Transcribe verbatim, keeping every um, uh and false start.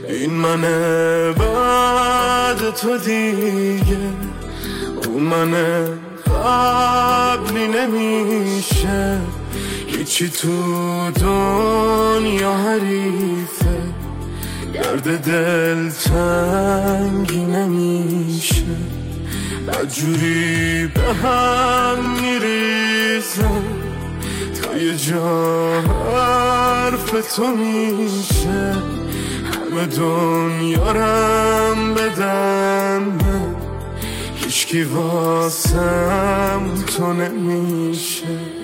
این منه بعد تو دیگه، اون منه قبلی نمیشه، هیچی تو دنیا حریفه، درد دل تنگی نمیشه، بدجوری به هم میریزم تا یه جا حرف تو میشه، همه دنیا رم بدم هیچکی واسم تو نمیشه.